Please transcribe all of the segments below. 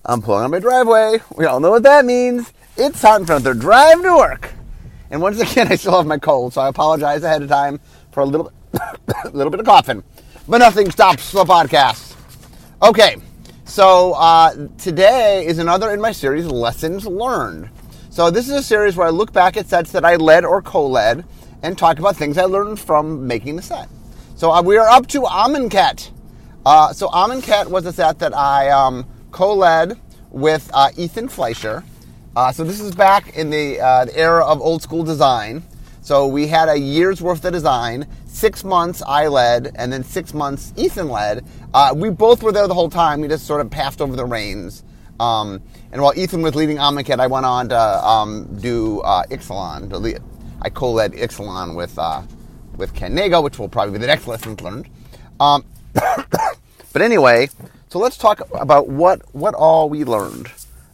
I'm pulling on my driveway. We all know what that means. It's hot in front of their drive to work. And once again, I still have my cold, so I apologize ahead of time for a little bit of coughing. But nothing stops the podcast. Okay, so today is another in my series, Lessons Learned. So this is a series where I look back at sets that I led or co-led and talk about things I learned from making the set. So we are up to Amonkhet. So Amonkhet was a set that I co-led with Ethan Fleischer. So this is back in the era of old school design. So we had a year's worth of design, 6 months I led, and then 6 months Ethan led. We both were there the whole time. We just sort of passed over the reins. And while Ethan was leading Amonkhet, I went on to do Ixalan. I co-led Ixalan with Ken Nago, which will probably be the next Lessons Learned. But anyway, so let's talk about what all we learned.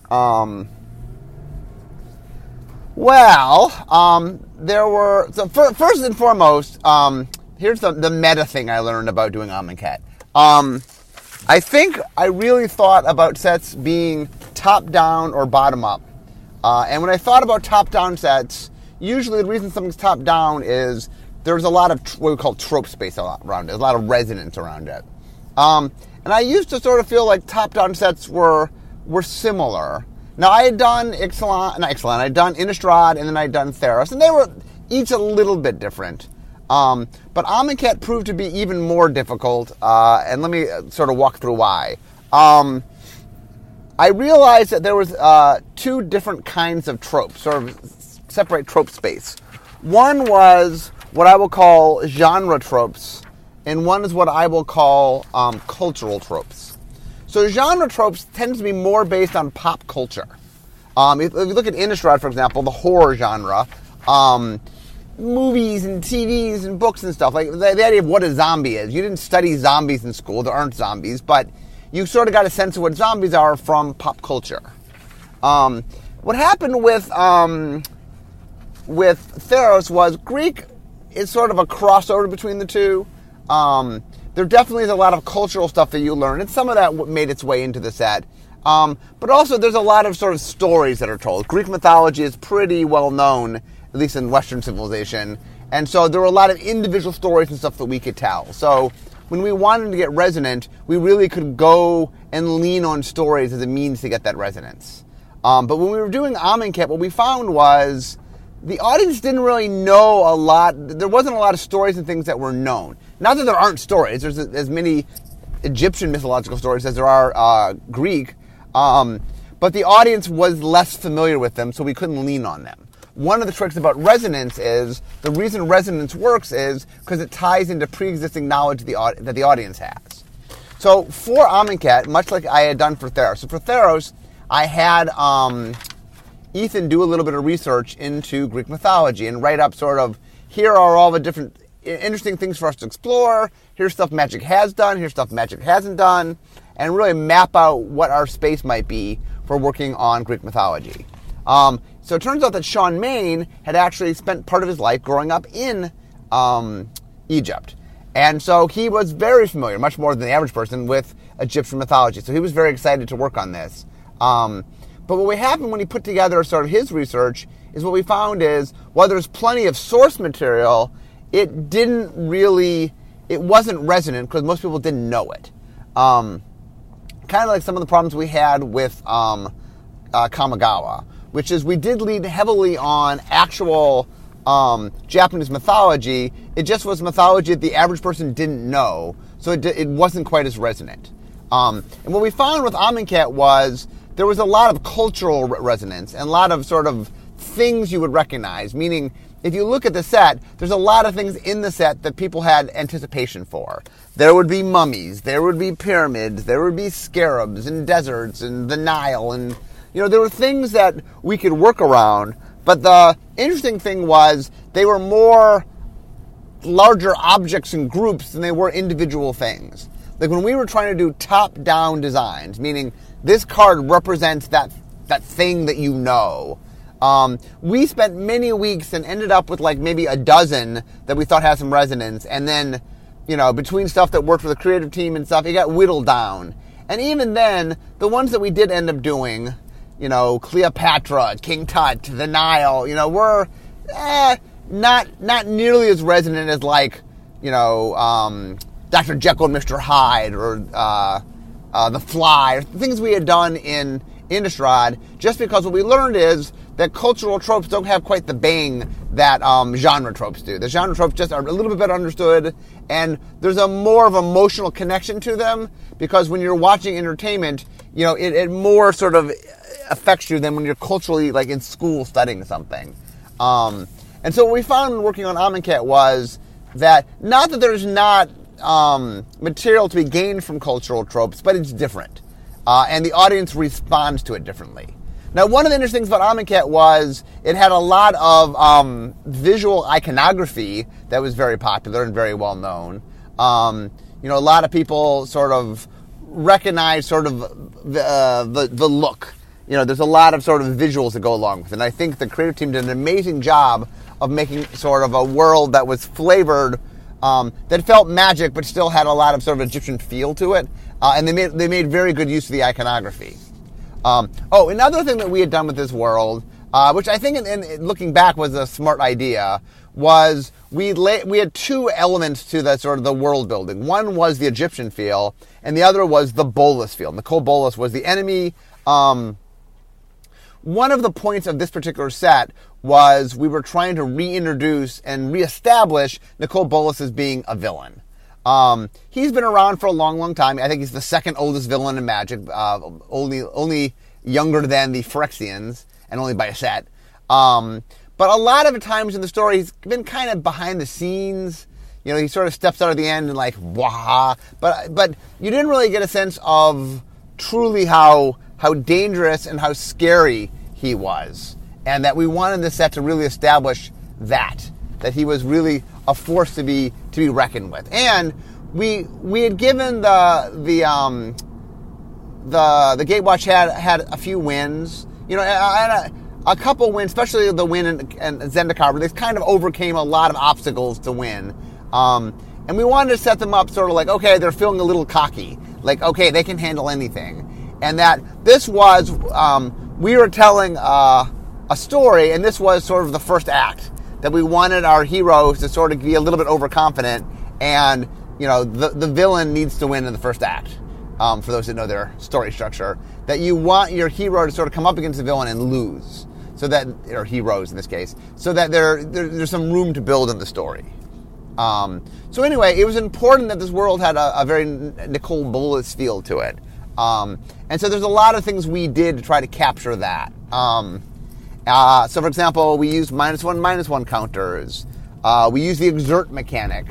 There were... So first and foremost, here's the meta thing I learned about doing Amonkhet. I think I really thought about sets being top-down or bottom-up. And when I thought about top-down sets, usually the reason something's top-down is there's a lot of what we call trope space around it, a lot of resonance around it. And I used to sort of feel like top-down sets were similar. Now, I had done I'd done Innistrad, and then I'd done Theros, and they were each a little bit different. But Amonkhet proved to be even more difficult, and let me sort of walk through why. I realized that there was two different kinds of tropes, sort of separate trope space. One was what I will call genre tropes, and one is what I will call cultural tropes. So genre tropes tend to be more based on pop culture. If you look at Innistrad, for example, the horror genre, movies and TVs and books and stuff, like the idea of what a zombie is. You didn't study zombies in school. There aren't zombies, but you sort of got a sense of what zombies are from pop culture. What happened with Theros was Greek is sort of a crossover between the two. There definitely is a lot of cultural stuff that you learn, and some of that made its way into the set. But also there's a lot of sort of stories that are told. Greek mythology is pretty well known, at least in Western civilization, and so there were a lot of individual stories and stuff that we could tell. So when we wanted to get resonant, we really could go and lean on stories as a means to get that resonance. But when we were doing Amonkhet, what we found was the audience didn't really know a lot. There wasn't a lot of stories and things that were known. Not that there aren't stories. There's as many Egyptian mythological stories as there are Greek. But the audience was less familiar with them, so we couldn't lean on them. One of the tricks about resonance is, the reason resonance works is because it ties into pre-existing knowledge that the audience has. So for Amonkhet, much like I had done for Theros. So for Theros, I had Ethan do a little bit of research into Greek mythology and write up sort of, here are all the different interesting things for us to explore, here's stuff Magic has done, here's stuff Magic hasn't done, and really map out what our space might be for working on Greek mythology. So it turns out that Sean Main had actually spent part of his life growing up in Egypt. And so he was very familiar, much more than the average person, with Egyptian mythology. So he was very excited to work on this. But what happened when he put together sort of his research is what we found is, while there's plenty of source material, it wasn't resonant because most people didn't know it. Kind of like some of the problems we had with Kamigawa, which is we did lean heavily on actual Japanese mythology. It just was mythology that the average person didn't know, so it wasn't quite as resonant. And what we found with Amonkhet was there was a lot of cultural resonance and a lot of sort of things you would recognize, meaning if you look at the set, there's a lot of things in the set that people had anticipation for. There would be mummies, there would be pyramids, there would be scarabs and deserts and the Nile, and there were things that we could work around. But the interesting thing was they were more larger objects and groups than they were individual things. Like when we were trying to do top-down designs, meaning this card represents that thing that you know. We spent many weeks and ended up with like maybe a dozen that we thought had some resonance, and then, between stuff that worked for the creative team and stuff, it got whittled down. And even then, the ones that we did end up doing, Cleopatra, King Tut, the Nile, were not nearly as resonant as like, Dr. Jekyll and Mr. Hyde or The Fly, or things we had done in Innistrad, just because what we learned is that cultural tropes don't have quite the bang that genre tropes do. The genre tropes just are a little bit better understood, and there's a more of emotional connection to them, because when you're watching entertainment, it more sort of affects you than when you're culturally, like, in school studying something. And so what we found working on Amonkhet was that, not that there's not material to be gained from cultural tropes, but it's different. And the audience responds to it differently. Now, one of the interesting things about Amonkhet was it had a lot of visual iconography that was very popular and very well known. A lot of people sort of recognize sort of the look. There's a lot of sort of visuals that go along with it. And I think the creative team did an amazing job of making sort of a world that was flavored, that felt magic, but still had a lot of sort of Egyptian feel to it. And they made very good use of the iconography. Another thing that we had done with this world, which I think in looking back was a smart idea, was we had two elements to the sort of the world building. One was the Egyptian feel, and the other was the Bolas feel. Nicol Bolas was the enemy. One of the points of this particular set was we were trying to reintroduce and reestablish Nicol Bolas as being a villain. He's been around for a long, long time. I think he's the second oldest villain in Magic, only younger than the Phyrexians, and only by a set. But a lot of the times in the story, he's been kind of behind the scenes. He sort of steps out at the end and like, wah. But you didn't really get a sense of truly how dangerous and how scary he was. And that we wanted this set to really establish that he was really a force to be reckoned with. And we had given the Gatewatch had a few wins, and a couple wins, especially the win in Zendikar, where they kind of overcame a lot of obstacles to win. And we wanted to set them up sort of like, okay, they're feeling a little cocky, like, okay, they can handle anything. And that this was, we were telling a story, and this was sort of the first act, that we wanted our heroes to sort of be a little bit overconfident, and, the villain needs to win in the first act, for those that know their story structure, that you want your hero to sort of come up against the villain and lose, so that, or heroes in this case, so that there's some room to build in the story. So anyway, it was important that this world had a very Nicol Bolas feel to it. And so there's a lot of things we did to try to capture that. So for example, we used -1/-1 counters. We used the exert mechanic.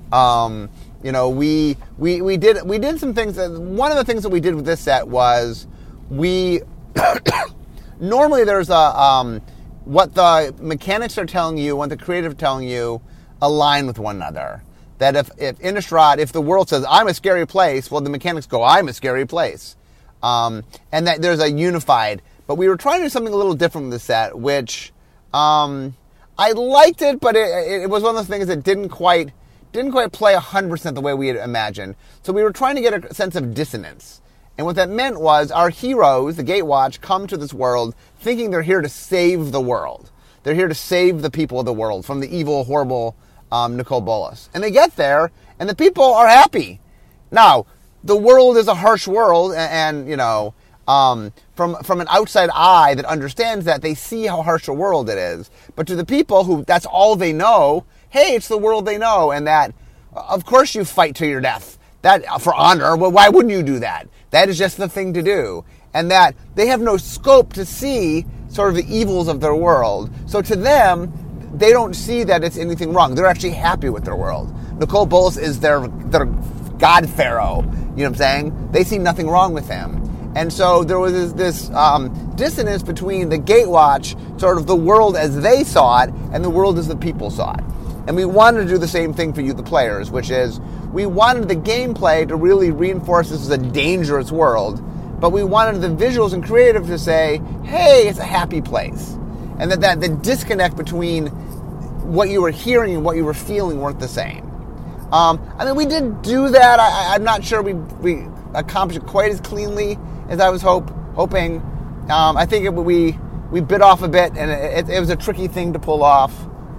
We did some things. One of the things that we did with this set was we normally there's what the mechanics are telling you, what the creative are telling you, align with one another. That if Innistrad, if the world says, I'm a scary place, well, the mechanics go, I'm a scary place. And that there's a unified, but we were trying to do something a little different with the set, which, I liked it, but it was one of those things that didn't quite play 100% the way we had imagined. So we were trying to get a sense of dissonance. And what that meant was our heroes, the Gatewatch, come to this world thinking they're here to save the world. They're here to save the people of the world from the evil, horrible, Nicol Bolas. And they get there, and the people are happy. Now, the world is a harsh world, and from an outside eye that understands that, they see how harsh a world it is. But to the people who, that's all they know, hey, it's the world they know, and that, of course you fight to your death. That, for honor, well, why wouldn't you do that? That is just the thing to do. And that they have no scope to see sort of the evils of their world. So to them, they don't see that it's anything wrong. They're actually happy with their world. Nicol Bolas is their god pharaoh. You know what I'm saying? They see nothing wrong with him. And so there was this dissonance between the Gatewatch, sort of the world as they saw it, and the world as the people saw it. And we wanted to do the same thing for you, the players, which is we wanted the gameplay to really reinforce this is a dangerous world, but we wanted the visuals and creative to say, hey, it's a happy place. And that the disconnect between what you were hearing and what you were feeling weren't the same. We did do that. I'm not sure we accomplish it quite as cleanly as I was hoping. I think we bit off a bit, and it was a tricky thing to pull off.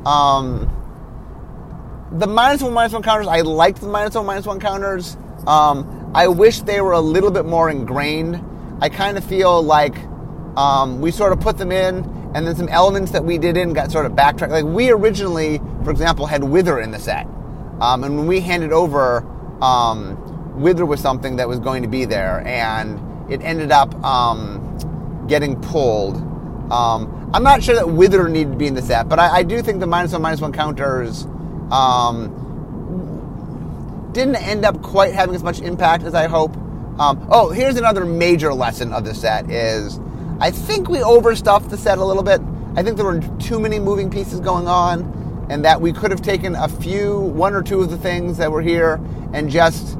The -1/-1 counters, I liked the -1/-1 counters. I wish they were a little bit more ingrained. I kind of feel like we sort of put them in, and then some elements that we did in got sort of backtracked. Like, we originally, for example, had Wither in the set. And when we handed over, Wither was something that was going to be there, and it ended up getting pulled. I'm not sure that Wither needed to be in the set, but I do think the -1/-1 counters didn't end up quite having as much impact as I hope. Here's another major lesson of the set is I think we overstuffed the set a little bit. I think there were too many moving pieces going on, and that we could have taken one or two of the things that were here and just,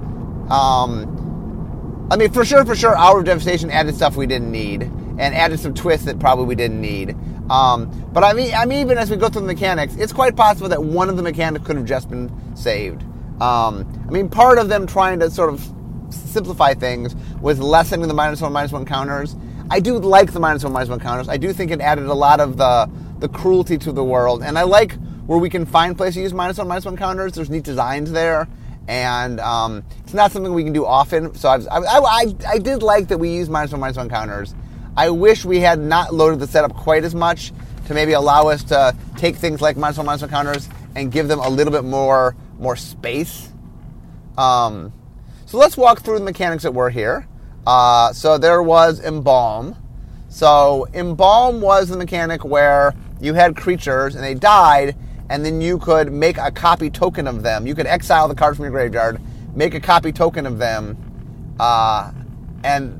for sure, Hour of Devastation added stuff we didn't need and added some twists that probably we didn't need. But even as we go through the mechanics, it's quite possible that one of the mechanics could have just been saved. Part of them trying to sort of simplify things was lessening the -1/-1 counters. I do like the -1/-1 counters. I do think it added a lot of the cruelty to the world, and I like where we can find places to use -1/-1 counters. There's neat designs there, and it's not something we can do often. So I did like that we used -1/-1 counters. I wish we had not loaded the setup quite as much to maybe allow us to take things like -1/-1 counters and give them a little bit more space. So let's walk through the mechanics that were here. So there was Embalm. So Embalm was the mechanic where you had creatures and they died, and then you could make a copy token of them. You could exile the cards from your graveyard, make a copy token of them, and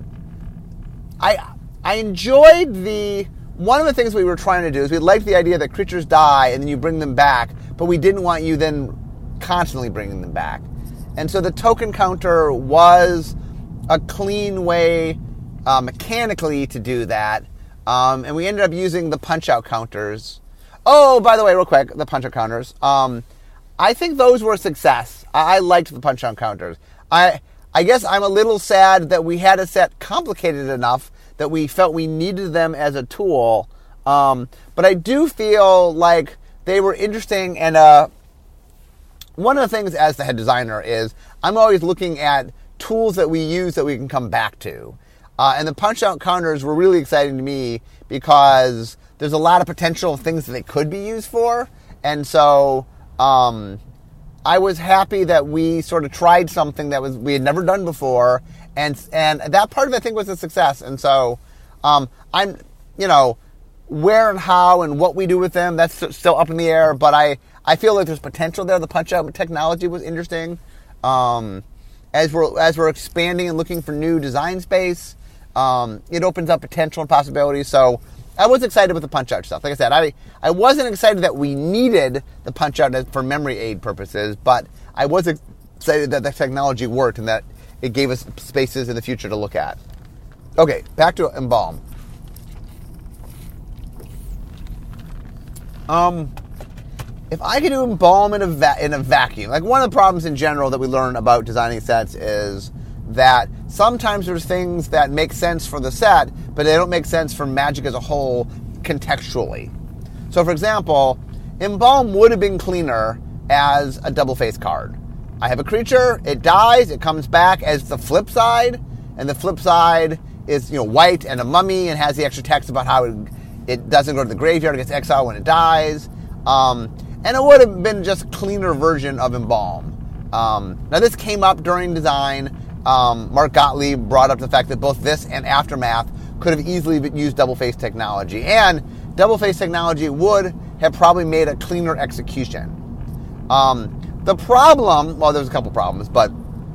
I enjoyed one of the things we were trying to do is we liked the idea that creatures die and then you bring them back, but we didn't want you then constantly bringing them back. And so the token counter was a clean way mechanically to do that. And we ended up using the punch-out counters. Oh, by the way, real quick, the punch-out counters. I think those were a success. I liked the punch-out counters. I guess I'm a little sad that we had a set complicated enough that we felt we needed them as a tool. But I do feel like they were interesting, and one of the things as the head designer is I'm always looking at tools that we use that we can come back to. And the punch-out counters were really exciting to me because there's a lot of potential things that they could be used for. And so I was happy that we sort of tried something that we had never done before. And that part of it, I think, was a success. And so where and how and what we do with them, that's still up in the air. But I feel like there's potential there. The punch-out technology was interesting. As we're expanding and looking for new design space, it opens up potential and possibilities. So I was excited with the punch-out stuff. Like I said, I wasn't excited that we needed the punch-out for memory aid purposes, but I was excited that the technology worked and that it gave us spaces in the future to look at. Okay, back to Embalm. If I could do Embalm in a vacuum, like one of the problems in general that we learn about designing sets is that sometimes there's things that make sense for the set, but they don't make sense for Magic as a whole contextually. So, for example, Embalm would have been cleaner as a double-face card. I have a creature, it dies, it comes back as the flip side, and the flip side is white and a mummy and has the extra text about how it doesn't go to the graveyard, it gets exiled when it dies. And it would have been just a cleaner version of Embalm. Now, this came up during design. Mark Gottlieb brought up the fact that both this and Aftermath could have easily used double-face technology. And double-face technology would have probably made a cleaner execution. The problem, well, there's a couple problems, but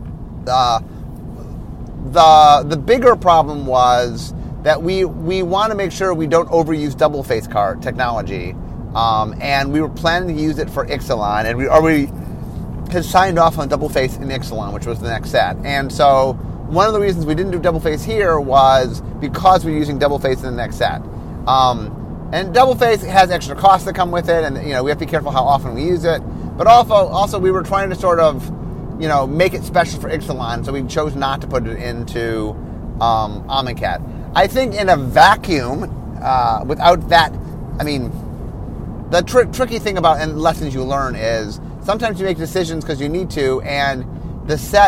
the bigger problem was that we want to make sure we don't overuse double-face card technology. And we were planning to use it for Ixalan, and we already had signed off on double face in Ixalan, which was the next set. And so one of the reasons we didn't do double face here was because we were using double face in the next set. And double face has extra costs that come with it, and we have to be careful how often we use it. But also we were trying to sort of make it special for Ixalan, so we chose not to put it into Amonkhet. I think in a vacuum, without that, the tricky thing about and lessons you learn is sometimes you make decisions because you need to, and the set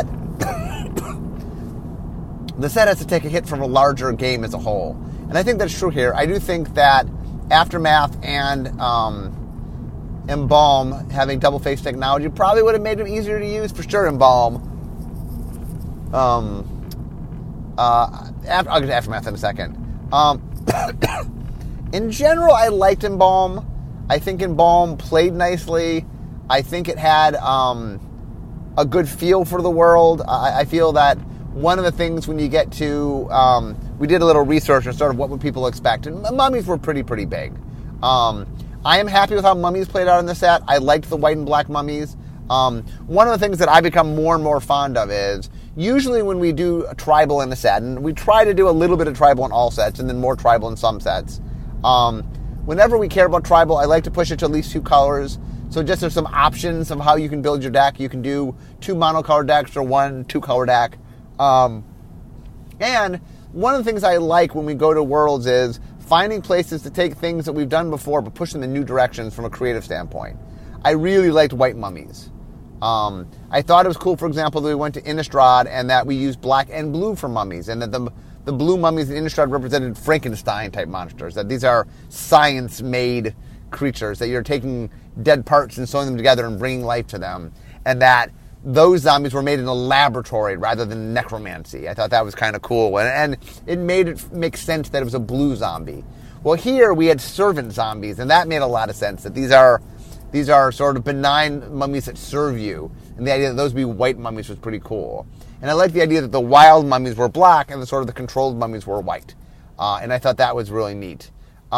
has to take a hit from a larger game as a whole. And I think that's true here. I do think that Aftermath and Embalm having double face technology probably would have made them easier to use, for sure. Embalm. I'll get to Aftermath in a second. In general, I liked Embalm. I think Embalm played nicely. I think it had a good feel for the world. I feel that one of the things when you get to... we did a little research on sort of what would people expect, and mummies were pretty big. I am happy with how mummies played out in the set. I liked the white and black mummies. One of the things that I become more and more fond of is usually when we do a tribal in a set, and we try to do a little bit of tribal in all sets and then more tribal in some sets. Whenever we care about tribal, I like to push it to at least 2 colors. So just there's some options of how you can build your deck. You can do 2 monocolor decks or 1 2-color deck. And one of the things I like when we go to Worlds is finding places to take things that we've done before but push them in new directions from a creative standpoint. I really liked white mummies. I thought it was cool, for example, that we went to Innistrad and that we used black and blue for mummies, and that the blue mummies in Innistrad represented Frankenstein-type monsters, that these are science-made creatures, that you're taking dead parts and sewing them together and bringing life to them, and that those zombies were made in a laboratory rather than necromancy. I thought that was kind of cool, and it made it make sense that it was a blue zombie. Well, here we had servant zombies, and that made a lot of sense, that these are sort of benign mummies that serve you, and the idea that those would be white mummies was pretty cool. And I like the idea that the wild mummies were black and the controlled mummies were white. And I thought that was really neat.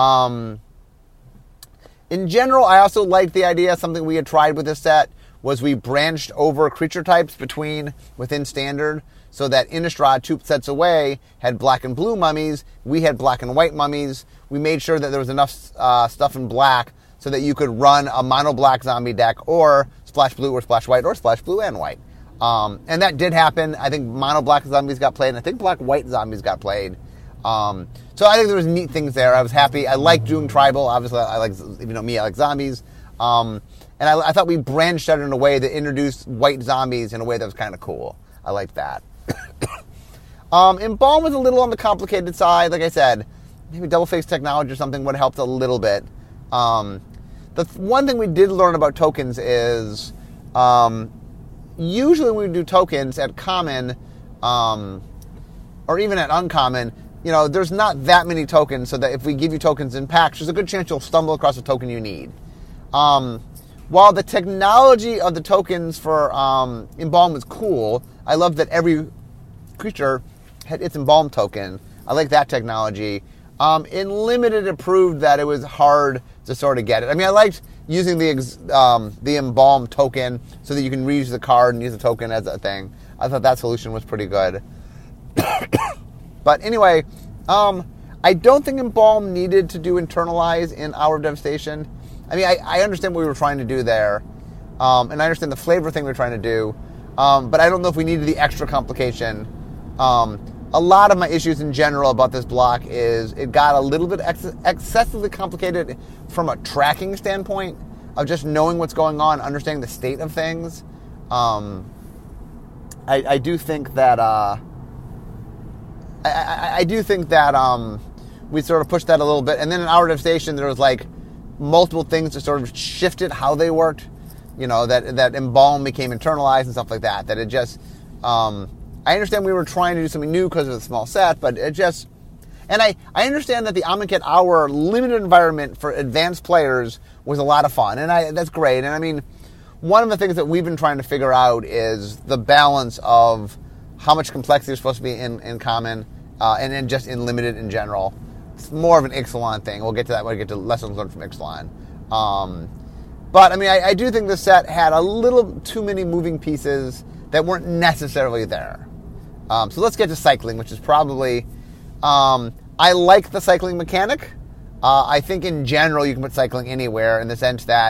In general, I also liked the idea, something we had tried with this set, was we branched over creature types within Standard, so that Innistrad, 2 sets away, had black and blue mummies. We had black and white mummies. We made sure that there was enough stuff in black so that you could run a mono black zombie deck, or splash blue or splash white, or splash blue and white. And that did happen. I think mono black zombies got played, and I think black white zombies got played. So I think there was neat things there. I was happy. I liked doing tribal. Obviously, I like zombies. And I thought we branched out in a way that introduced white zombies in a way that was kind of cool. I liked that. Embalm was a little on the complicated side. Like I said, maybe double face technology or something would have helped a little bit. The one thing we did learn about tokens is usually when we do tokens at common or even at uncommon, there's not that many tokens, so that if we give you tokens in packs, there's a good chance you'll stumble across a token you need. While the technology of the tokens for Embalm was cool, I love that every creature had its Embalm token. I like that technology. In Limited, it proved that it was hard to sort of get it. I liked using the Embalm token so that you can reuse the card and use the token as a thing. I thought that solution was pretty good. But anyway, I don't think Embalm needed to do Internalize in Hour of Devastation. I understand what we were trying to do there, and I understand the flavor thing we were trying to do, but I don't know if we needed the extra complication. A lot of my issues in general about this block is it got a little bit excessively complicated from a tracking standpoint of just knowing what's going on, understanding the state of things. I do think that we sort of pushed that a little bit, and then in Hour of Devastation there was multiple things that sort of shifted how they worked. That Embalm became internalized and stuff like that. That it just I understand we were trying to do something new because of the small set, but it just... And I understand that the Amonkhet Hour limited environment for advanced players was a lot of fun, and that's great. And one of the things that we've been trying to figure out is the balance of how much complexity is supposed to be in common, and then just in limited in general. It's more of an Ixalan thing. We'll get to that when we get to lessons learned from Ixalan. But, I do think the set had a little too many moving pieces that weren't necessarily there. So let's get to cycling, which is probably... I like the cycling mechanic. I think in general you can put cycling anywhere in the sense that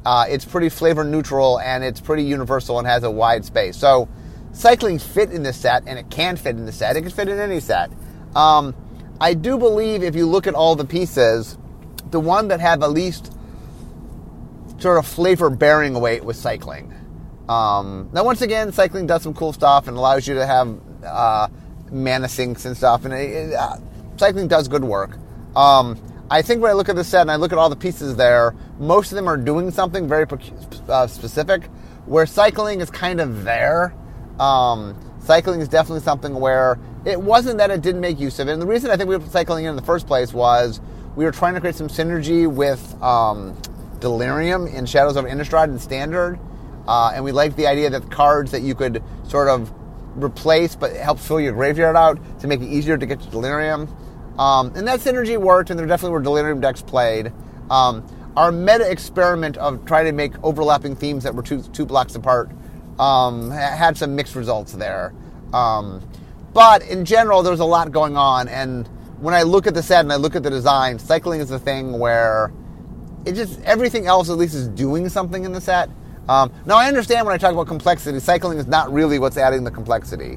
It's pretty flavor neutral, and it's pretty universal and has a wide space. So cycling fit in this set, and it can fit in the set. It can fit in any set. I do believe if you look at all the pieces, the one that had the least sort of flavor-bearing weight was cycling. Now, once again, cycling does some cool stuff and allows you to have mana sinks and stuff, and cycling does good work. I think when I look at the set and I look at all the pieces there, most of them are doing something very specific, where cycling is kind of there. Cycling is definitely something where it wasn't that it didn't make use of it. And the reason I think we put cycling in the first place was we were trying to create some synergy with Delirium in Shadows over Innistrad and Standard. And we liked the idea that the cards that you could sort of replace but help fill your graveyard out to make it easier to get to Delirium. And that synergy worked, and there definitely were Delirium decks played. Our meta experiment of trying to make overlapping themes that were two blocks apart had some mixed results there. But in general, there was a lot going on, and when I look at the set and I look at the design, cycling is the thing where it just, everything else at least is doing something in the set. Now, I understand when I talk about complexity, cycling is not really what's adding the complexity.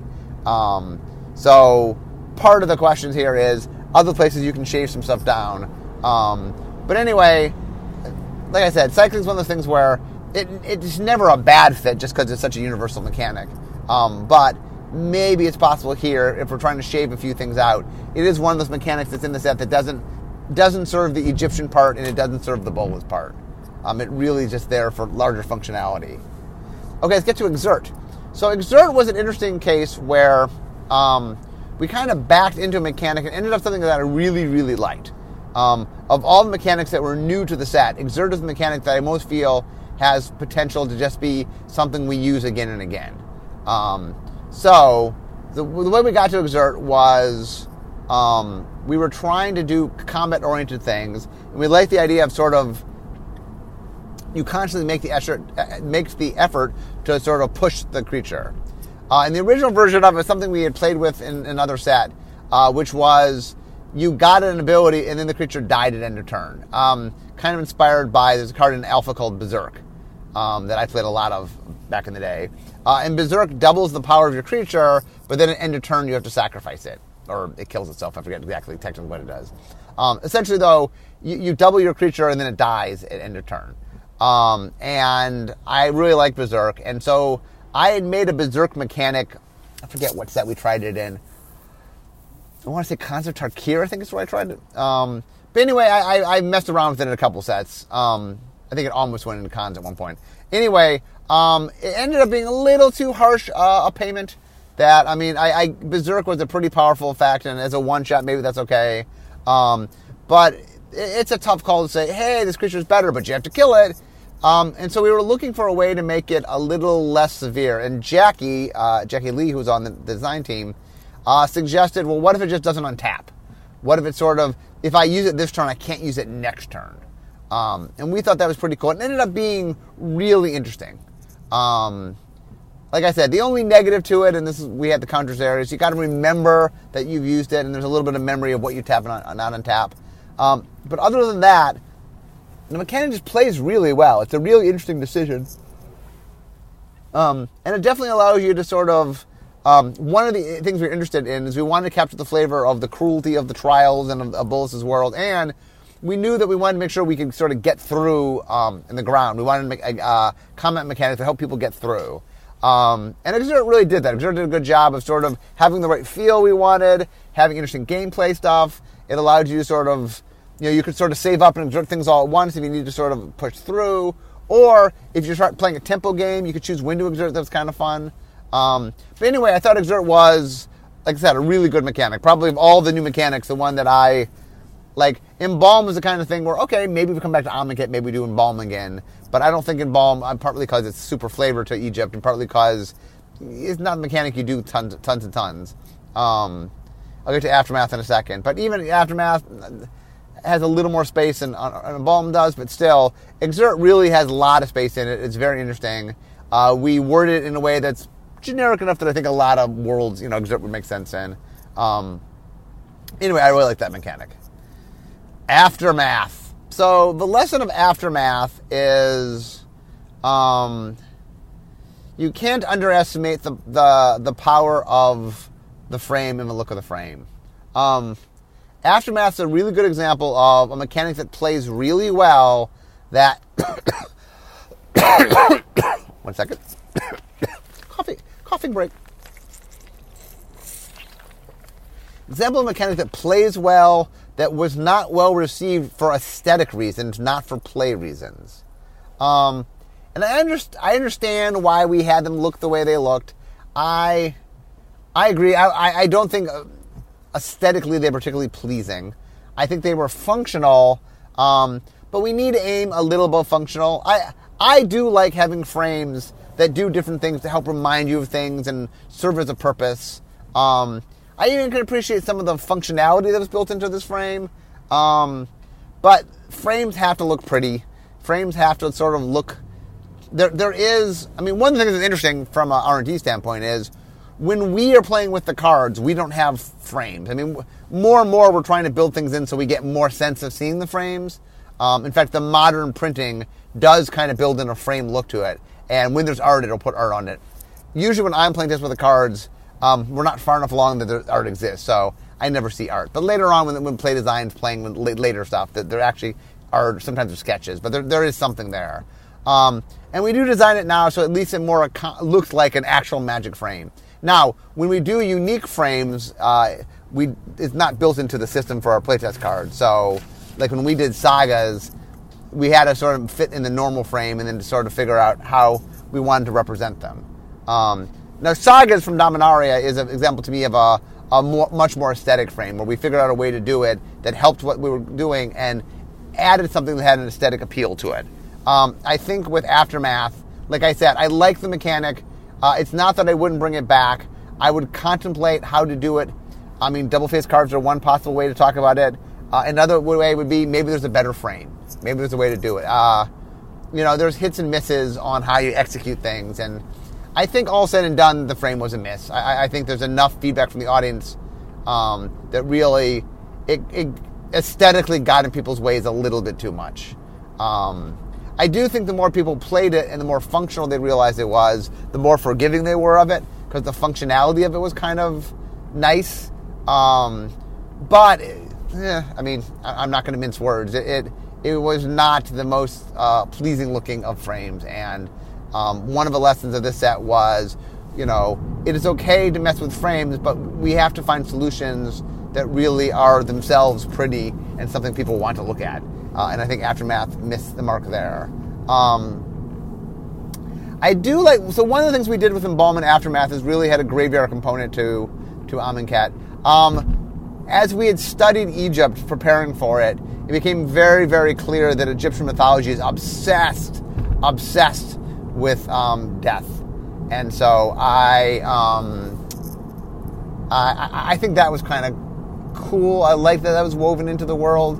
So part of the question here is other places you can shave some stuff down. But anyway, like I said, cycling is one of the things where it's never a bad fit just because it's such a universal mechanic. But maybe it's possible here, if we're trying to shave a few things out, it is one of those mechanics that's in the set that doesn't serve the Egyptian part and it doesn't serve the Bolas part. It really is just there for larger functionality. Okay, let's get to Exert. So Exert was an interesting case where we kind of backed into a mechanic and ended up something that I really, really liked. Of all the mechanics that were new to the set, Exert is the mechanic that I most feel has potential to just be something we use again and again. So the way we got to Exert was we were trying to do combat-oriented things, and we liked the idea of sort of you constantly make the effort to sort of push the creature. And the original version of it was something we had played with in another set, which was you got an ability and then the creature died at end of turn. Kind of inspired by, there's a card in Alpha called Berserk that I played a lot of back in the day. And Berserk doubles the power of your creature, but then at end of turn you have to sacrifice it. Or it kills itself, I forget exactly technically what it does. Essentially though, you double your creature and then it dies at end of turn. And I really like Berserk, and so I had made a Berserk mechanic. I forget what set we tried it in. I want to say Khans of Tarkir, I think is where I tried it. But anyway, I messed around with it in a couple sets. I think it almost went into Khans at one point. Anyway, it ended up being a little too harsh a payment. That, I mean, Berserk was a pretty powerful effect, and as a one-shot, maybe that's okay. But it's a tough call to say, hey, this creature is better, but you have to kill it. And so we were looking for a way to make it a little less severe. And Jackie Lee, who was on the design team, suggested, well, what if it just doesn't untap? What if it sort of, if I use it this turn, I can't use it next turn? And we thought that was pretty cool. It ended up being really interesting. Like I said, the only negative to it, and we had the counters there, is you got to remember that you've used it, and there's a little bit of memory of what you tap and not untap. But other than that, the mechanic just plays really well. It's a really interesting decision. And it definitely allows you to sort of, one of the things we're interested in is we wanted to capture the flavor of the cruelty of the trials and of Bolas' world, and we knew that we wanted to make sure we could sort of get through in the ground. We wanted to make a combat mechanic to help people get through. And Exert really did that. Exert did a good job of sort of having the right feel we wanted, having interesting gameplay stuff. It allowed you to sort of, you could sort of save up and exert things all at once if you need to sort of push through. Or if you start playing a tempo game, you could choose when to exert. That was kind of fun. But anyway, I thought Exert was, like I said, a really good mechanic. Probably of all the new mechanics, the one that I like. Embalm was the kind of thing where, okay, maybe we come back to Amonkhet, maybe we do Embalm again. But I don't think Embalm, partly because it's super flavor to Egypt, and partly because it's not a mechanic you do tons and tons. I'll get to Aftermath in a second. But even Aftermath has a little more space than Embalm does, but still, Exert really has a lot of space in it. It's very interesting. We word it in a way that's generic enough that I think a lot of worlds, Exert would make sense in. Anyway, I really like that mechanic. Aftermath. So the lesson of Aftermath is You can't underestimate the power of the frame and the look of the frame. Aftermath's a really good example of a mechanic that plays really well that... One second. Coughing break. Example of a mechanic that plays well, that was not well received for aesthetic reasons, not for play reasons. And I understand why we had them look the way they looked. I agree. I don't think aesthetically they're particularly pleasing. I think they were functional, but we need to aim a little above functional. I do like having frames that do different things to help remind you of things and serve as a purpose. I even can appreciate some of the functionality that was built into this frame. But frames have to look pretty. Frames have to sort of look... There is... I mean, one of the things that's interesting from an R&D standpoint is when we are playing with the cards, we don't have frames. I mean, more and more we're trying to build things in so we get more sense of seeing the frames. In fact, the modern printing does kind of build in a frame look to it. And when there's art, it'll put art on it. Usually when I'm playing this with the cards, we're not far enough along that the art exists, so I never see art. But later on, when Play Design's playing with later stuff, that there actually are sometimes sketches, but there is something there. And we do design it now, so at least it more looks like an actual Magic frame. Now, when we do unique frames, it's not built into the system for our playtest cards. So, like when we did Sagas, we had to sort of fit in the normal frame and then to sort of figure out how we wanted to represent them. Now, Sagas from Dominaria is an example to me of a much more aesthetic frame where we figured out a way to do it that helped what we were doing and added something that had an aesthetic appeal to it. I think with Aftermath, like I said, I like the mechanic. It's not that I wouldn't bring it back. I would contemplate how to do it. I mean, double-faced cards are one possible way to talk about it. Another way would be maybe there's a better frame. Maybe there's a way to do it. There's hits and misses on how you execute things, and I think all said and done, the frame was a miss. I think there's enough feedback from the audience that really it aesthetically got in people's ways a little bit too much. I do think the more people played it and the more functional they realized it was, the more forgiving they were of it, because the functionality of it was kind of nice. But, I'm not going to mince words. It was not the most pleasing looking of frames, and one of the lessons of this set was, it is okay to mess with frames, but we have to find solutions that really are themselves pretty and something people want to look at. And I think Aftermath missed the mark there. I do like... So one of the things we did with Embalmment Aftermath is really had a graveyard component to Amonkhet. As we had studied Egypt preparing for it, it became very, very clear that Egyptian mythology is obsessed with death. And so I think that was kind of cool. I like that was woven into the world.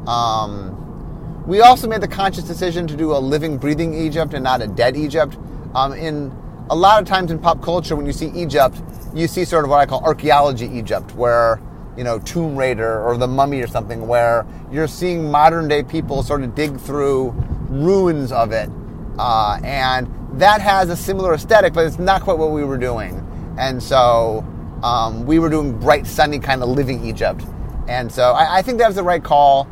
We also made the conscious decision to do a living, breathing Egypt and not a dead Egypt. In a lot of times in pop culture, when you see Egypt, you see sort of what I call archaeology Egypt, where, Tomb Raider or The Mummy or something, where you're seeing modern day people sort of dig through ruins of it. And that has a similar aesthetic, but it's not quite what we were doing. And so we were doing bright, sunny kind of living Egypt. And so I think that was the right call.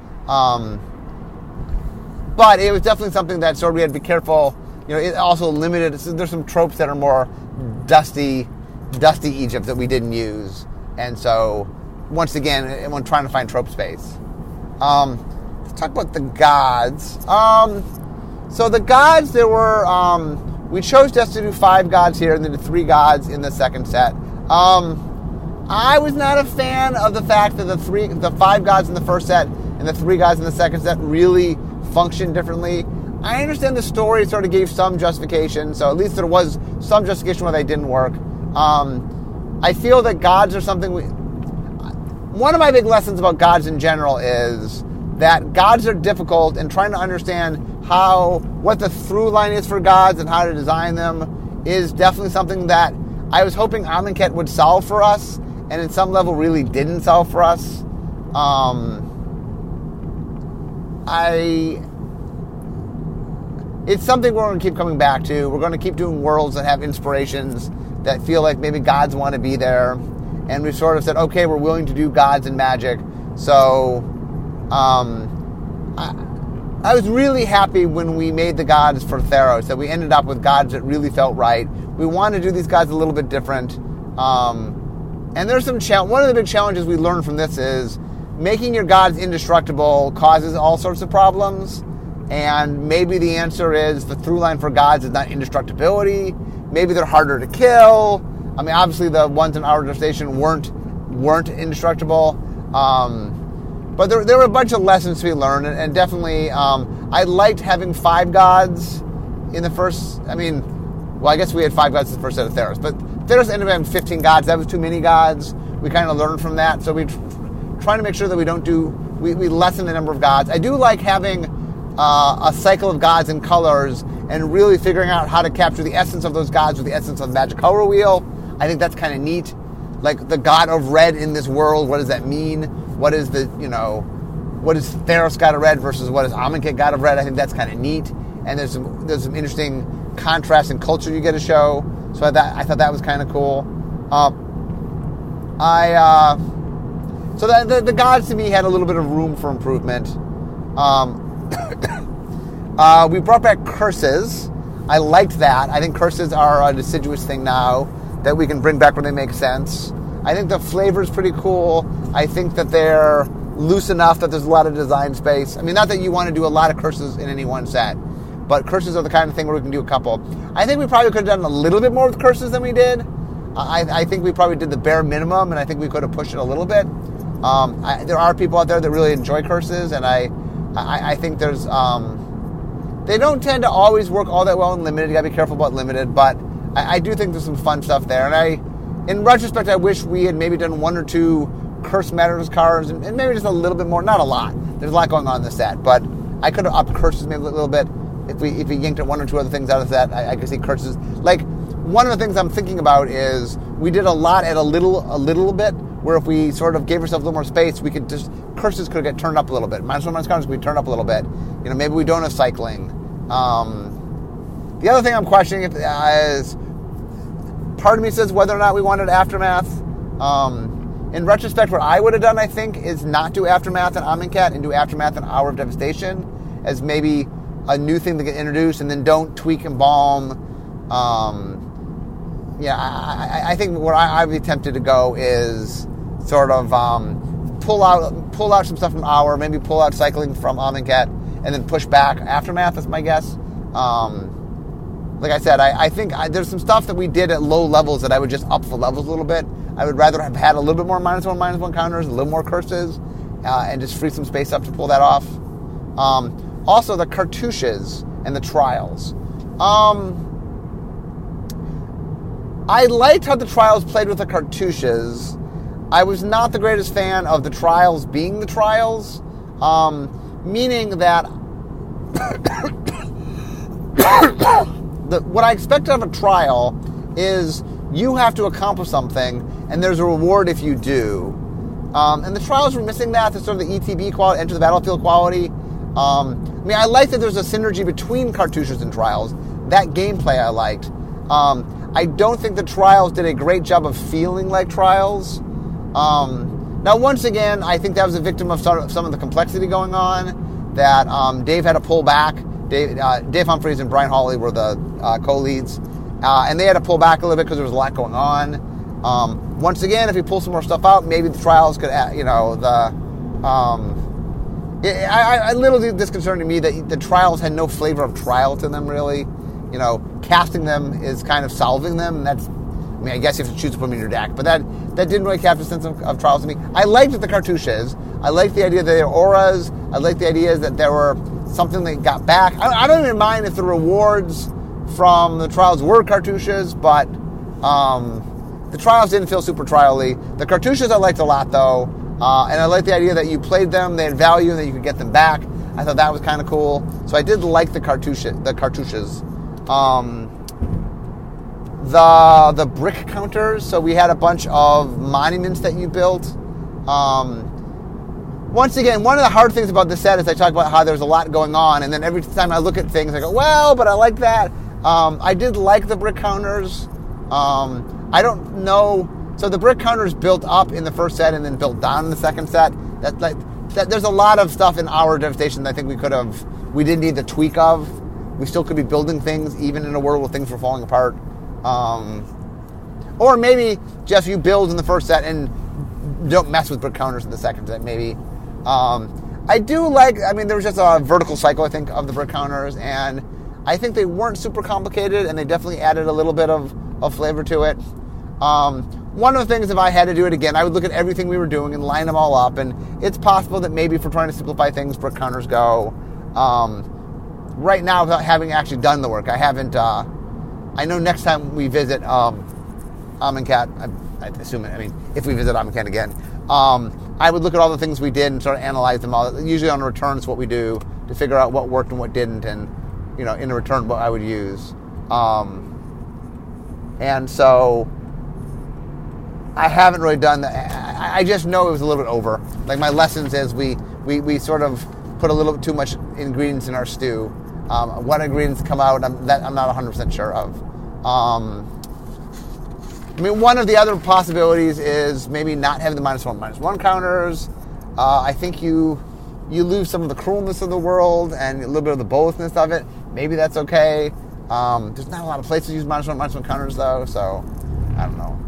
But it was definitely something that sort of we had to be careful. It also limited. There's some tropes that are more dusty Egypt that we didn't use. And so, once again, when trying to find trope space. Let's talk about the gods. So the gods, there were... we chose just to do 5 gods here and then 3 gods in the second set. I was not a fan of the fact that the 5 gods in the first set and the 3 gods in the second set really function differently. I understand the story sort of gave some justification, so at least there was some justification where they didn't work. I feel that gods are something one of my big lessons about gods in general is that gods are difficult, and trying to understand what the through line is for gods and how to design them is definitely something that I was hoping Amonkhet would solve for us, and in some level really didn't solve for us. it's something we're going to keep coming back to. We're going to keep doing worlds that have inspirations that feel like maybe gods want to be there. And we've sort of said, okay, we're willing to do gods and magic. So I was really happy when we made the gods for Theros, that we ended up with gods that really felt right. We wanted to do these gods a little bit different. And there's some one of the big challenges we learned from this is making your gods indestructible causes all sorts of problems. And maybe the answer is the through line for gods is not indestructibility. Maybe they're harder to kill. I mean, obviously the ones in our station weren't indestructible. But there were a bunch of lessons to be learned, and definitely I liked having 5 gods in the first. I mean, well, I guess we had 5 gods in the first set of Theros, but Theros ended up having 15 gods. That was too many gods. We kind of learned from that, so we trying to make sure that we lessen the number of gods. I do like having a cycle of gods and colors, and really figuring out how to capture the essence of those gods with the essence of the Magic Color Wheel. I think that's kind of neat. Like the god of red in this world, what does that mean? What is what is Theros god of red versus what is Amonkhet god of red? I think that's kind of neat. And there's some interesting contrast in culture you get to show. So I thought that was kind of cool. So the gods to me had a little bit of room for improvement. We brought back curses. I liked that. I think curses are a deciduous thing now that we can bring back when they make sense. I think the flavor is pretty cool. I think that they're loose enough that there's a lot of design space. I mean, not that you want to do a lot of curses in any one set, but curses are the kind of thing where we can do a couple. I think we probably could have done a little bit more with curses than we did. I think we probably did the bare minimum, and I think we could have pushed it a little bit. There are people out there that really enjoy curses, and I think there's... they don't tend to always work all that well in limited. You gotta be careful about limited, but I do think there's some fun stuff there. And in retrospect, I wish we had maybe done 1 or 2 Curse Matters cards, and maybe just a little bit more. Not a lot. There's a lot going on in the set, but I could have upped curses maybe a little bit. If we yanked 1 or 2 other things out of that, I could see curses. Like, one of the things I'm thinking about is we did a lot at a little bit, where if we sort of gave ourselves a little more space, we could just, curses could get turned up a little bit. -1, -counters could be turned up a little bit. Maybe we don't have cycling. The other thing I'm questioning is, part of me says whether or not we wanted Aftermath. In retrospect, what I would have done, I think, is not do Aftermath and Amonkhet and do Aftermath and Hour of Devastation as maybe a new thing to get introduced, and then don't tweak and balm. I think where I'd be tempted to go is sort of pull out some stuff from Hour, maybe pull out cycling from Amonkhet, and then push back Aftermath. That's my guess. Like I said, I think there's some stuff that we did at low levels that I would just up the levels a little bit. I would rather have had a little bit more -1/-1 counters, a little more curses, and just free some space up to pull that off. Also, the cartouches and the trials. I liked how the trials played with the cartouches. I was not the greatest fan of the trials being the trials, meaning that what I expect out of a trial is you have to accomplish something, and there's a reward if you do. And the trials were missing that. There's sort of the ETB quality, enter the battlefield quality. I like that there's a synergy between cartouches and trials. That gameplay I liked. I don't think the trials did a great job of feeling like trials. Now, once again, I think that was a victim of some of the complexity going on, that Dave had to pull back. Dave Humphries and Brian Hawley were the co-leads, and they had to pull back a little bit because there was a lot going on. Once again, if we pull some more stuff out, maybe the trials could, a little disconcerting to me that the trials had no flavor of trial to them, really. Casting them is kind of solving them, and that's, I guess you have to choose to put them in your deck, but that didn't really capture a sense of trials to me. I liked the cartouches. I liked the idea that they were auras. I liked the idea that there were something that got back. I don't even mind if the rewards from the trials were cartouches, but the trials didn't feel super trial-y. The cartouches I liked a lot, though, and I liked the idea that you played them, they had value, and that you could get them back. I thought that was kind of cool. So I did like the cartouches. The brick counters, so we had a bunch of monuments that you built. once again, one of the hard things about this set is I talk about how there's a lot going on, and then every time I look at things, I go, well, but I like that. I did like the brick counters. I don't know. So the brick counters built up in the first set and then built down in the second set. There's a lot of stuff in our Devastation that I think we didn't need the tweak of. We still could be building things even in a world where things were falling apart. Or maybe, Jeff, you build in the first set and don't mess with brick counters in the second set, maybe. I do like, there was just a vertical cycle, I think, of the brick counters, and I think they weren't super complicated, and they definitely added a little bit of flavor to it. One of the things, if I had to do it again, I would look at everything we were doing and line them all up, and it's possible that maybe if we're trying to simplify things, brick counters go. Right now, without having actually done the work, I haven't, I know next time we visit Amonkhet, I assume, if we visit Amonkhet again, I would look at all the things we did and sort of analyze them all. Usually on a return is what we do to figure out what worked and what didn't, and, in a return, what I would use. And so I haven't really done that. I just know it was a little bit over. Like, my lessons is we sort of put a little bit too much ingredients in our stew. What ingredients come out, I'm not 100% sure of. One of the other possibilities is maybe not having the -1/-1 counters. I think you lose some of the cruelness of the world and a little bit of the boldness of it. Maybe that's okay. There's not a lot of places to use -1/-1 counters, though, so I don't know.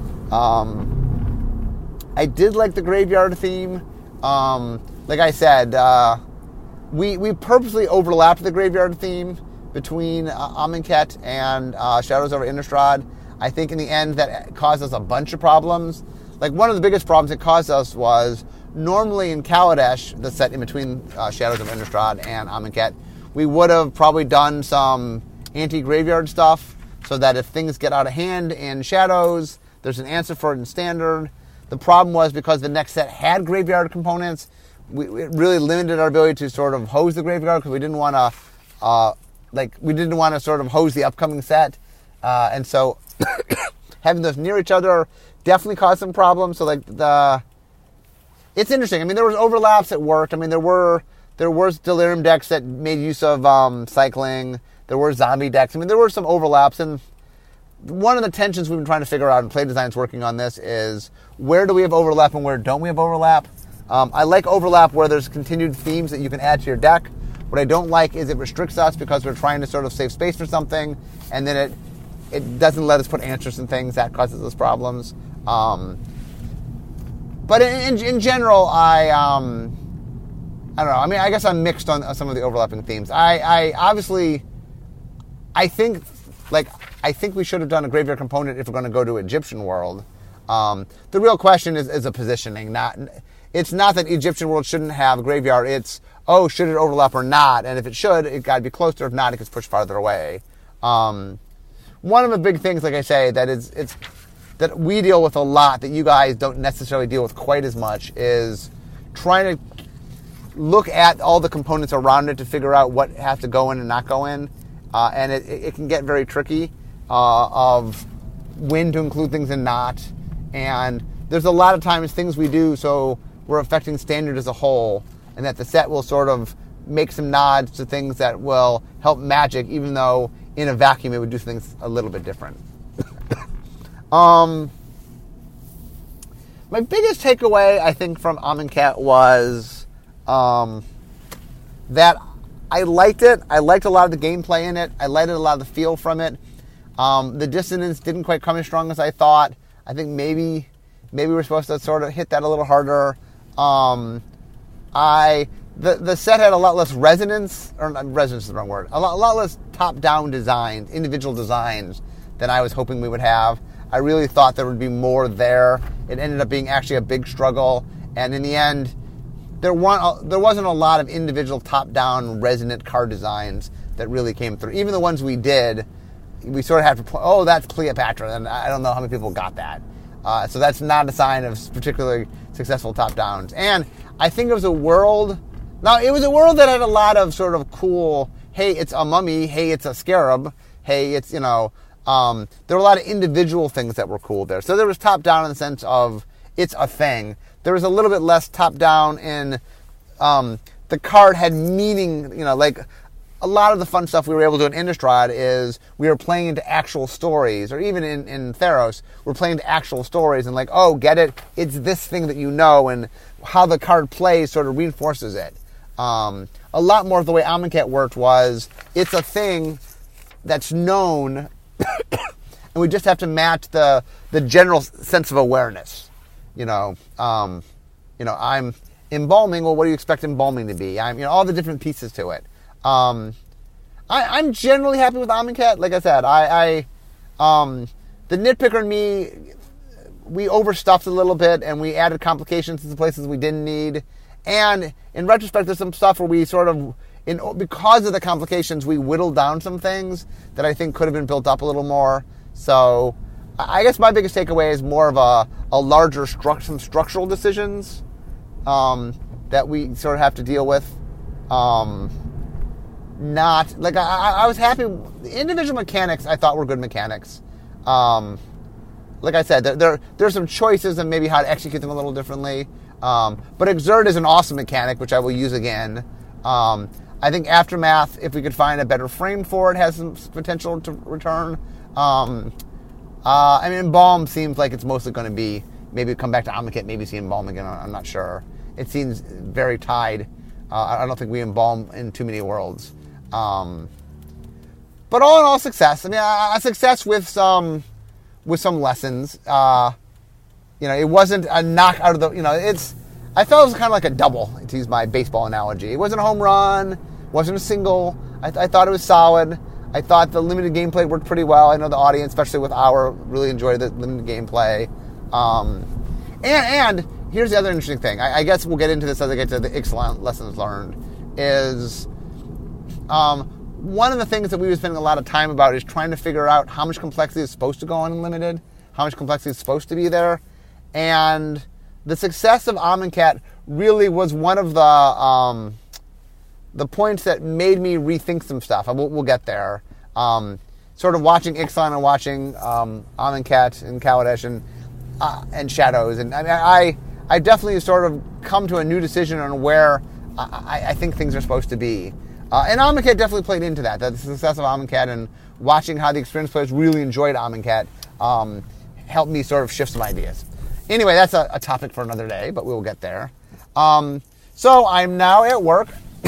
I did like the graveyard theme. Like I said, we purposely overlapped the graveyard theme between Amonkhet and Shadows over Innistrad. I think in the end that caused us a bunch of problems. Like, one of the biggest problems it caused us was, normally in Kaladesh, the set in between Shadows of Innistrad and Amonkhet, we would have probably done some anti-graveyard stuff, so that if things get out of hand in Shadows, there's an answer for it in Standard. The problem was, because the next set had graveyard components, it really limited our ability to sort of hose the graveyard, because we didn't want to sort of hose the upcoming set. And so having those near each other definitely caused some problems. So it's interesting. There was overlaps that worked. There were Delirium decks that made use of cycling. There were zombie decks. There were some overlaps. And one of the tensions we've been trying to figure out, and Play Design's working on this, is where do we have overlap and where don't we have overlap? I like overlap where there's continued themes that you can add to your deck. What I don't like is it restricts us because we're trying to sort of save space for something, and then it doesn't let us put answers in things. That causes us problems. But in general, I don't know. I guess I'm mixed on some of the overlapping themes. I think we should have done a graveyard component if we're going to go to Egyptian world. The real question is a positioning. It's not that Egyptian world shouldn't have a graveyard. It's, should it overlap or not? And if it should, it got to be closer. If not, it gets pushed farther away. One of the big things, like I say, that we deal with a lot that you guys don't necessarily deal with quite as much, is trying to look at all the components around it to figure out what has to go in and not go in. And it can get very tricky of when to include things and not. And there's a lot of times things we do so we're affecting Standard as a whole, and that the set will sort of make some nods to things that will help Magic, even though in a vacuum it would do things a little bit different. My biggest takeaway, I think, from Amonkhet was that I liked it. I liked a lot of the gameplay in it. I liked a lot of the feel from it. The dissonance didn't quite come as strong as I thought. I think maybe we're supposed to sort of hit that a little harder. The set had a lot less resonance, or not, resonance is the wrong word, a lot less top-down designs, individual designs, than I was hoping we would have. I really thought there would be more there. It ended up being actually a big struggle, and in the end, there wasn't a lot of individual top-down resonant card designs that really came through. Even the ones we did, we sort of have to that's Cleopatra, and I don't know how many people got that. So that's not a sign of particularly successful top-downs. And I think it was a world that had a lot of sort of cool, hey, it's a mummy, hey, it's a scarab, hey, it's, there were a lot of individual things that were cool there. So there was top-down in the sense of it's a thing. there was a little bit less top-down, and the card had meaning, like a lot of the fun stuff we were able to do in Innistrad is we were playing into actual stories, or even in Theros, we're playing into actual stories, and get it? It's this thing that you know, and how the card plays sort of reinforces it. A lot more of the way Amonkhet worked was, it's a thing that's known, and we just have to match the general sense of awareness. I'm embalming. Well, what do you expect embalming to be? All the different pieces to it. I'm generally happy with Amonkhet. Like I said, the nitpicker in me, we overstuffed a little bit, and we added complications to the places we didn't need. And in retrospect, there's some stuff where we sort of, because of the complications, we whittled down some things that I think could have been built up a little more. So I guess my biggest takeaway is more of a larger some structural decisions that we sort of have to deal with. Not like I was happy. The individual mechanics I thought were good mechanics. Like I said, there's some choices and maybe how to execute them a little differently. But Exert is an awesome mechanic, which I will use again. I think Aftermath, if we could find a better frame for it, has some potential to return. Embalm seems like it's mostly going to be maybe come back to Amonkhet, maybe see Embalm again. I'm not sure. It seems very tied. I don't think we embalm in too many worlds. But all in all, success. A success with some lessons. It wasn't a knock out of the. I felt it was kind of like a double, to use my baseball analogy. It wasn't a home run. Wasn't a single. I thought it was solid. I thought the limited gameplay worked pretty well. I know the audience, especially with really enjoyed the limited gameplay. And here's the other interesting thing. I guess we'll get into this as I get to the Ixalan lessons learned. Is one of the things that we've been spending a lot of time about is trying to figure out how much complexity is supposed to go on in limited, how much complexity is supposed to be there, and the success of Amonkhet really was one of the points that made me rethink some stuff. We'll get there. Sort of watching Ixalan and watching Amonkhet and Kaladesh and Shadows, and I definitely sort of come to a new decision on where I think things are supposed to be. And Amonkhet definitely played into that. The success of Amonkhet and watching how the experienced players really enjoyed Amonkhet helped me sort of shift some ideas. Anyway, that's a topic for another day, but we will get there. So I'm now at work.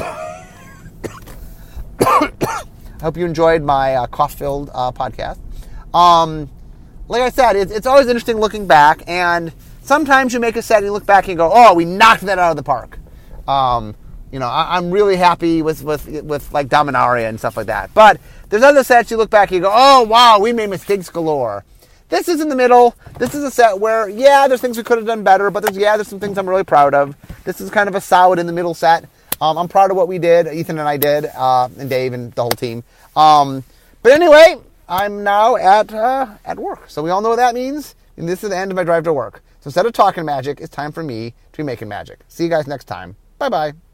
I hope you enjoyed my cough-filled podcast. Like I said, it's always interesting looking back, and sometimes you make a set and you look back and you go, oh, we knocked that out of the park. I'm really happy with like Dominaria and stuff like that. But there's other sets you look back and you go, oh, wow, we made mistakes galore. This is in the middle. This is a set where, there's things we could have done better, but there's some things I'm really proud of. This is kind of a solid in the middle set. I'm proud of what we did, Ethan and I did, and Dave and the whole team. But anyway, I'm now at work. So we all know what that means. And this is the end of my drive to work. So instead of talking magic, it's time for me to be making magic. See you guys next time. Bye-bye.